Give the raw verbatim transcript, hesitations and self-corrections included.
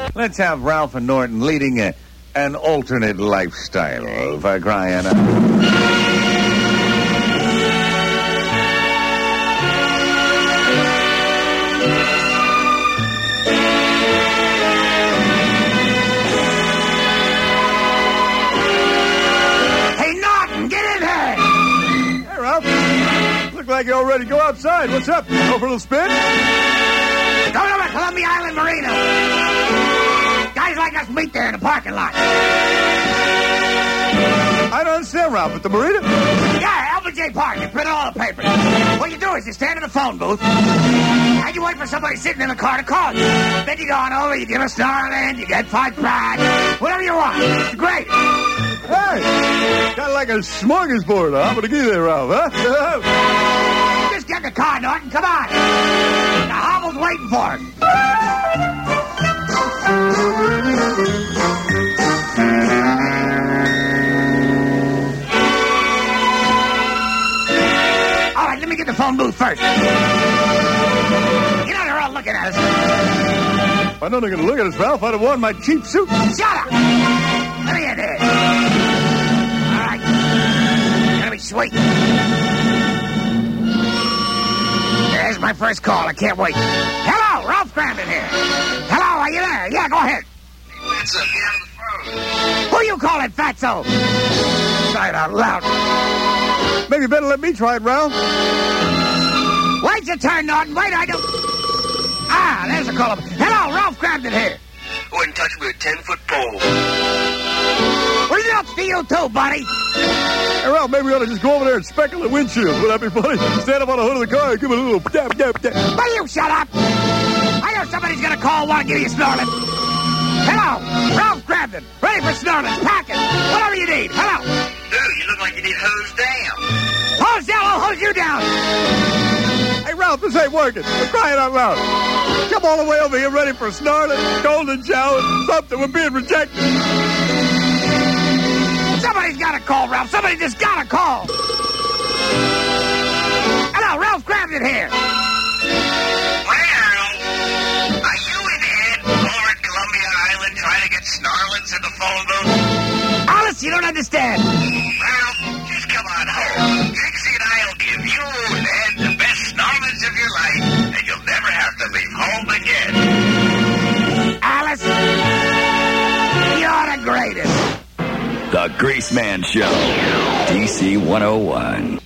Let's have Ralph and Norton leading a, an alternate lifestyle, for crying out. Like you're all ready to go outside. What's up? Go for a little spin? Go to the Columbia Island Marina. Guys like us meet there in the parking lot. I don't understand, Ralph, at the marina? Yeah, L B J Park. You print all the papers. What you do is you stand in the phone booth, and you wait for somebody sitting in the car to call you. Then you go on over, you give a snarling, you get five back, whatever you want. It's great. Hey, kind of like a smorgasbord. Huh? I'm going to give you there, Ralph, huh? Just get in the car, Norton. Come on. The hobble's waiting for us. All right, let me get the phone booth first. You know they're all looking at us. If I know they're going to look at us, Ralph, I'd have worn my cheap suit. Shut up. Let me in here. All right. It's gonna be sweet. There's my first call. I can't wait. Hello, Ralph Cramden here. Hello, are you there? Yeah, go ahead. Fatso, get on the phone. Who you calling Fatso? Say it out loud. Maybe you better let me try it, Ralph. Wait your turn, Norton. Wait, I don't... Ah, there's a call. Hello, Ralph Cramden here. Wouldn't touch me with a ten-foot pole. Results to you too, buddy. Hey, Ralph, maybe we ought to just go over there and speckle the windshield. Would that be funny? Stand up on the hood of the car and give it a little dab, dab, dab. Will you shut up? I know somebody's gonna call, want to give you snorling. Hello, Ralph Cramden. Ready for snorling. Pack it. Whatever you need. Hello. Dude, you look like you need hosed down. Hose down, I'll hose you down. Hey, Ralph, this ain't working. We're crying out loud. Come all the way over here ready for snorling, golden shower, something. We're being rejected. Somebody's got to call, Ralph. Somebody just got to call. Hello, Ralph Cramden here. Well, are you and Ed over at Columbia Island trying to get snarlings in the phone booth? Alice, you don't understand. Ralph, just come on home. Trixie and I'll give you and Ed the best snarlings of your life, and you'll never have to leave home again. Alice, you're the greatest. The Greaseman Show, D C one oh one.